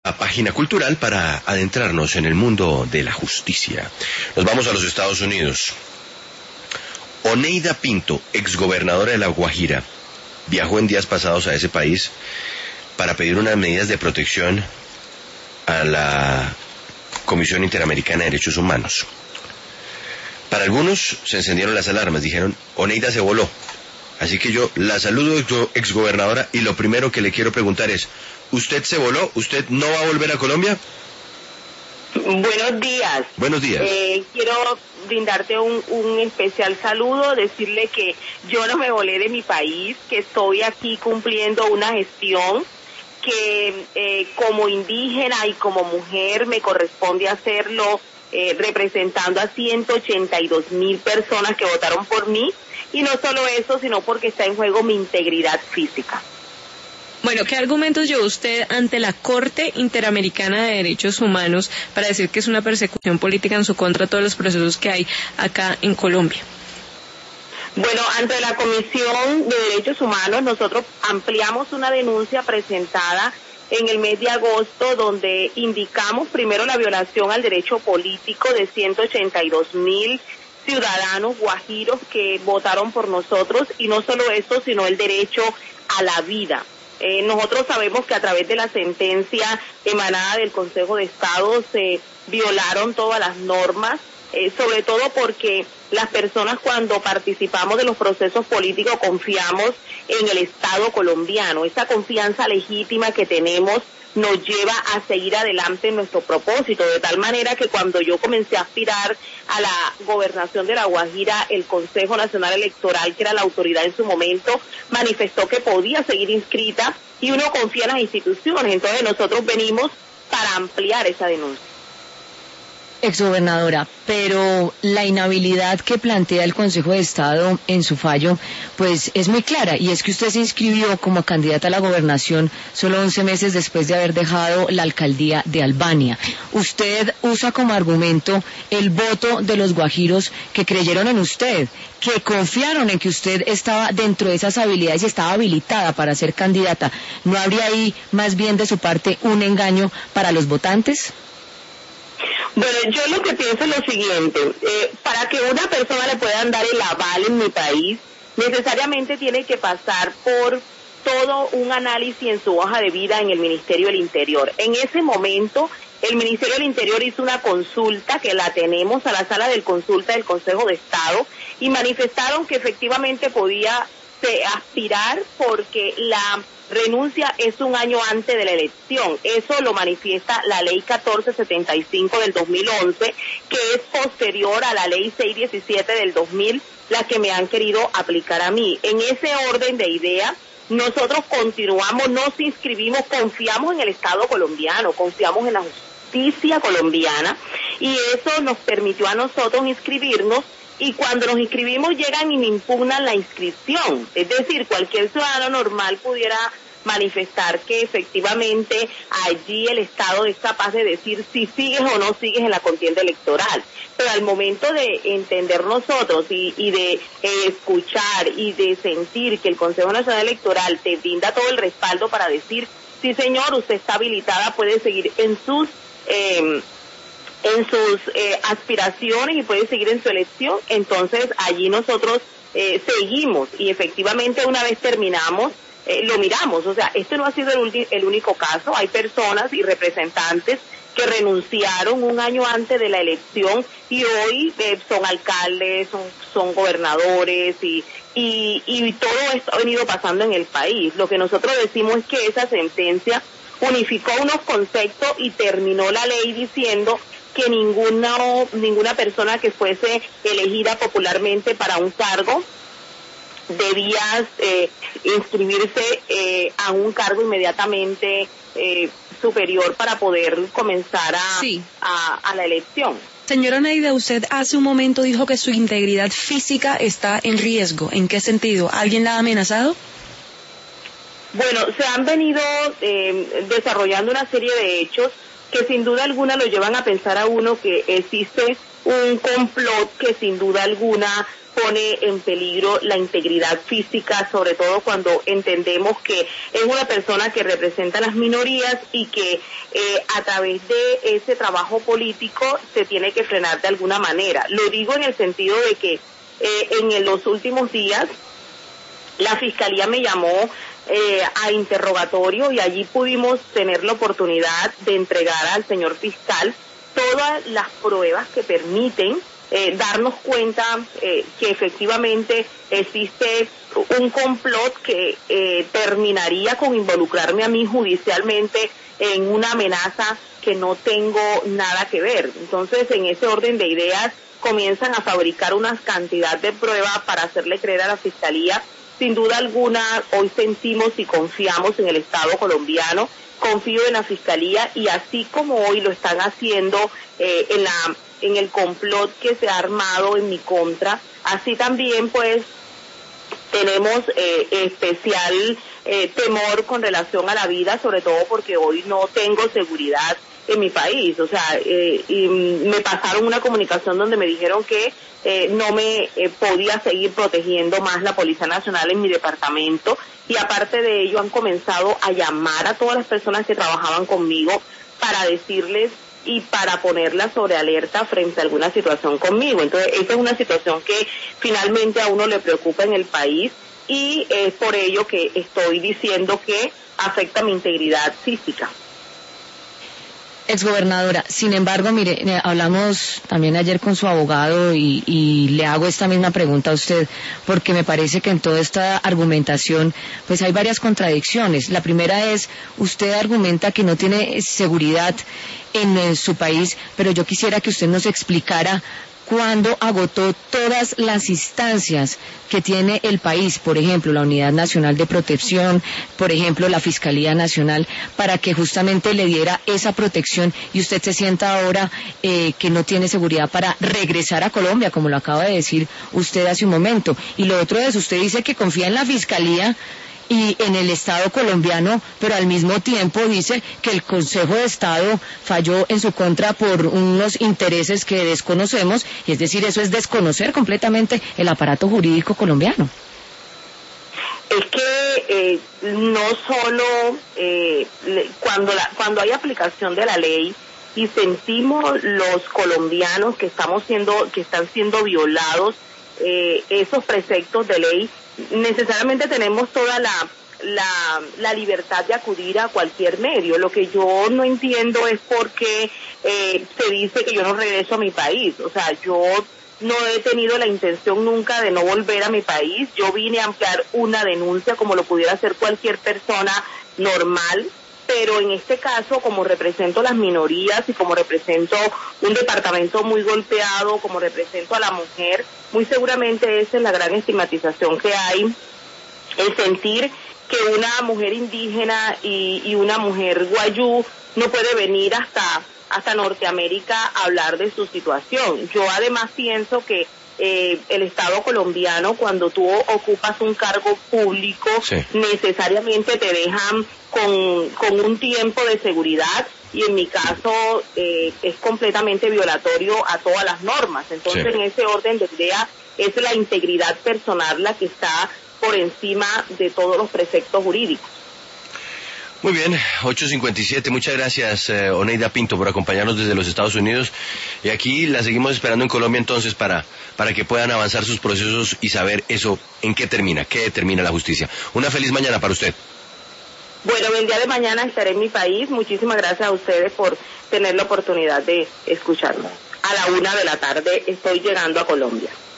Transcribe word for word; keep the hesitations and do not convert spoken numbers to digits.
La página cultural para adentrarnos en el mundo de la justicia. Nos vamos a los Estados Unidos. Oneida Pinto, exgobernadora de La Guajira, viajó en días pasados a ese país para pedir unas medidas de protección a la Comisión Interamericana de Derechos Humanos. Para algunos se encendieron las alarmas, dijeron, Oneida se voló. Así que yo la saludo, exgobernadora, y lo primero que le quiero preguntar es, ¿usted se voló? ¿Usted no va a volver a Colombia? Buenos días. Buenos días. Eh, quiero brindarte un, un especial saludo, decirle que yo no me volé de mi país, que estoy aquí cumpliendo una gestión que eh, como indígena y como mujer me corresponde hacerlo eh, representando a ciento ochenta y dos mil personas que votaron por mí, y no solo eso, sino porque está en juego mi integridad física. Bueno, ¿qué argumentos llevó usted ante la Corte Interamericana de Derechos Humanos para decir que es una persecución política en su contra todos los procesos que hay acá en Colombia? Bueno, ante la Comisión de Derechos Humanos nosotros ampliamos una denuncia presentada en el mes de agosto donde indicamos primero la violación al derecho político de ciento ochenta y dos mil ciudadanos guajiros que votaron por nosotros, y no solo eso, sino el derecho a la vida. Eh, nosotros sabemos que a través de la sentencia emanada del Consejo de Estado se violaron todas las normas, eh, sobre todo porque las personas cuando participamos de los procesos políticos confiamos en el Estado colombiano. Esa confianza legítima que tenemos nos lleva a seguir adelante en nuestro propósito, de tal manera que cuando yo comencé a aspirar a la gobernación de La Guajira, el Consejo Nacional Electoral, que era la autoridad en su momento, manifestó que podía seguir inscrita, y uno confía en las instituciones. Entonces nosotros venimos para ampliar esa denuncia. Exgobernadora, pero la inhabilidad que plantea el Consejo de Estado en su fallo, pues es muy clara, y es que usted se inscribió como candidata a la gobernación solo once meses después de haber dejado la alcaldía de Albania. Usted usa como argumento el voto de los guajiros que creyeron en usted, que confiaron en que usted estaba dentro de esas habilidades y estaba habilitada para ser candidata. ¿No habría ahí más bien de su parte un engaño para los votantes? Bueno, yo lo que pienso es lo siguiente, eh, para que una persona le puedan dar el aval en mi país, necesariamente tiene que pasar por todo un análisis en su hoja de vida en el Ministerio del Interior. En ese momento, el Ministerio del Interior hizo una consulta, que la tenemos a la sala de consulta del Consejo de Estado, y manifestaron que efectivamente podía eh, aspirar porque la renuncia es un año antes de la elección. Eso lo manifiesta la ley catorce setenta y cinco del dos mil once, que es posterior a la ley seiscientos diecisiete del dos mil, la que me han querido aplicar a mí. En ese orden de ideas, nosotros continuamos, nos inscribimos, confiamos en el Estado colombiano, confiamos en la justicia colombiana, y eso nos permitió a nosotros inscribirnos. Y cuando nos inscribimos llegan y me impugnan la inscripción. Es decir, cualquier ciudadano normal pudiera manifestar que efectivamente allí el Estado es capaz de decir si sigues o no sigues en la contienda electoral. Pero al momento de entender nosotros y, y de eh, escuchar y de sentir que el Consejo Nacional Electoral te brinda todo el respaldo para decir, sí señor, usted está habilitada, puede seguir en sus... Eh, en sus eh, aspiraciones y puede seguir en su elección, entonces allí nosotros eh, seguimos, y efectivamente una vez terminamos, eh, lo miramos. O sea, este no ha sido el, el único caso, hay personas y representantes que renunciaron un año antes de la elección y hoy eh, son alcaldes, son, son gobernadores, y, y, y todo esto ha venido pasando en el país. Lo que nosotros decimos es que esa sentencia unificó unos conceptos y terminó la ley diciendo que ninguna ninguna persona que fuese elegida popularmente para un cargo debía eh, inscribirse eh, a un cargo inmediatamente eh, superior para poder comenzar a, sí. a, a la elección. Señora Oneida, usted hace un momento dijo que su integridad física está en riesgo. ¿En qué sentido? ¿Alguien la ha amenazado? Bueno, se han venido eh, desarrollando una serie de hechos que sin duda alguna lo llevan a pensar a uno que existe un complot que sin duda alguna pone en peligro la integridad física, sobre todo cuando entendemos que es una persona que representa a las minorías y que eh, a través de ese trabajo político se tiene que frenar de alguna manera. Lo digo en el sentido de que eh, en los últimos días la Fiscalía me llamó eh, a interrogatorio y allí pudimos tener la oportunidad de entregar al señor fiscal todas las pruebas que permiten Eh, darnos cuenta eh, que efectivamente existe un complot que eh, terminaría con involucrarme a mí judicialmente en una amenaza que no tengo nada que ver. Entonces, en ese orden de ideas, comienzan a fabricar una cantidad de pruebas para hacerle creer a la Fiscalía. Sin duda alguna, hoy sentimos y confiamos en el Estado colombiano, confío en la Fiscalía y así como hoy lo están haciendo eh, en la en el complot que se ha armado en mi contra, así también pues tenemos eh, especial eh, temor con relación a la vida, sobre todo porque hoy no tengo seguridad en mi país. O sea, eh, y me pasaron una comunicación donde me dijeron que eh, no me eh, podía seguir protegiendo más la Policía Nacional en mi departamento, y aparte de ello han comenzado a llamar a todas las personas que trabajaban conmigo para decirles y para ponerla sobre alerta frente a alguna situación conmigo. Entonces, esa es una situación que finalmente a uno le preocupa en el país y es por ello que estoy diciendo que afecta mi integridad física. Exgobernadora, sin embargo, mire, eh, hablamos también ayer con su abogado y, y le hago esta misma pregunta a usted, porque me parece que en toda esta argumentación pues hay varias contradicciones. La primera es, usted argumenta que no tiene seguridad en, en su país, pero yo quisiera que usted nos explicara cuándo agotó todas las instancias que tiene el país, por ejemplo, la Unidad Nacional de Protección, por ejemplo, la Fiscalía Nacional, para que justamente le diera esa protección y usted se sienta ahora eh, que no tiene seguridad para regresar a Colombia, como lo acaba de decir usted hace un momento. Y lo otro es, usted dice que confía en la Fiscalía y en el Estado colombiano, pero al mismo tiempo dice que el Consejo de Estado falló en su contra por unos intereses que desconocemos, y es decir, eso es desconocer completamente el aparato jurídico colombiano. Es que eh, no solo eh, cuando, la, cuando hay aplicación de la ley y sentimos los colombianos que estamos siendo, que están siendo violados eh, esos preceptos de ley, necesariamente tenemos toda la, la la libertad de acudir a cualquier medio. Lo que yo no entiendo es por qué eh, se dice que yo no regreso a mi país. O sea, yo no he tenido la intención nunca de no volver a mi país. Yo vine a ampliar una denuncia como lo pudiera hacer cualquier persona normal, pero en este caso, como represento las minorías y como represento un departamento muy golpeado, como represento a la mujer, muy seguramente esa es la gran estigmatización que hay, el sentir que una mujer indígena y, y una mujer guayú no puede venir hasta, hasta Norteamérica a hablar de su situación. Yo además pienso que Eh, el Estado colombiano, cuando tú ocupas un cargo público, sí, necesariamente te dejan con, con un tiempo de seguridad, y en mi caso eh, es completamente violatorio a todas las normas. Entonces, sí, en ese orden de idea es la integridad personal la que está por encima de todos los preceptos jurídicos. Muy bien, ocho cincuenta y siete, muchas gracias eh, Oneida Pinto por acompañarnos desde los Estados Unidos, y aquí la seguimos esperando en Colombia entonces para, para que puedan avanzar sus procesos y saber eso en qué termina, qué determina la justicia. Una feliz mañana para usted. Bueno, el día de mañana estaré en mi país. Muchísimas gracias a ustedes por tener la oportunidad de escucharme. A la una de la tarde estoy llegando a Colombia.